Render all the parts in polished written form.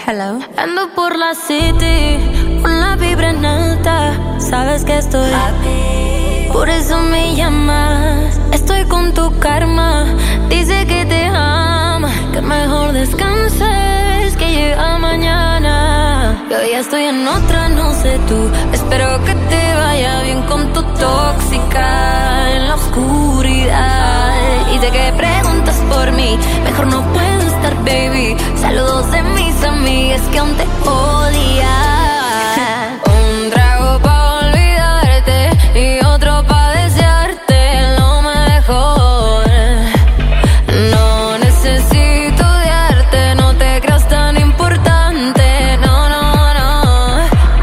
Hello. Ando por la city con la vibra en alta. Sabes que estoy happy, por eso me llamas. Estoy con tu karma, dice que te ama, que mejor descanses, que llega mañana. Yo ya estoy en otra, no sé tú. Espero que te vaya bien con tu tóxica en la oscuridad. Y sé que preguntas por mí, mejor no puedo estar, baby. Saludos de mis amigas que aún te odian. Un trago pa' olvidarte y otro pa' desearte lo mejor. No necesito odiarte, no te creas tan importante, no, no, no.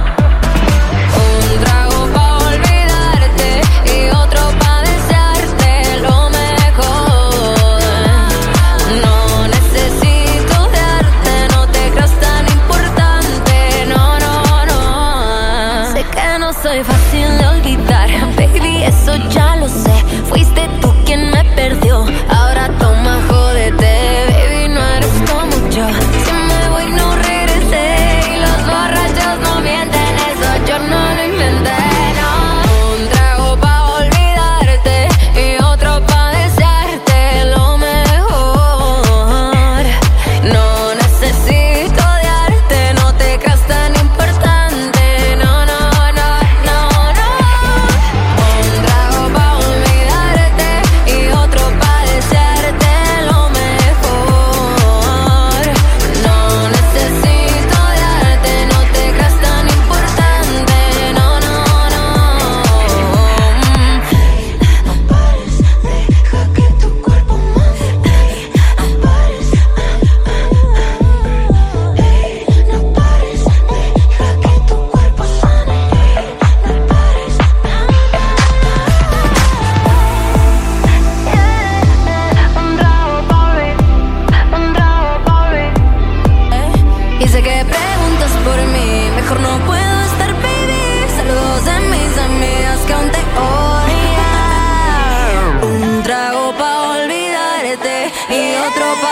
Un trago pa' olvidarte y otro pa' desearte lo mejor. No necesito odiarte, no te creas tan importante, no, no, no. Sé que no soy fácil de olvidar, baby, eso ya lo sé. Fuiste tú quien me perdió, ahora toma, jódete, baby, no eres como yo. Si me voy no regresé y los borrachos no mienten, eso yo no lo inventé, no. Un trago pa' olvidarte y otro pa' desearte lo mejor. No necesito odiarte, no te creas tan importante, no, no, no, no, no. Un trago pa' olvidarte y otro pa' desearte lo mejor. No necesito odiarte, no te creas tan importante, no, no, no. No pares, deja que tu cuerpo mande. No pares, no pares, deja que tu cuerpo sane. No pares. Un trago pa' olvidar, un trago pa' olvidar. Y sé que preguntas por mí, mejor no puedo estar, baby. Saludos de mis amigas que aún te odian. Un trago pa' olvidarte y otro pa'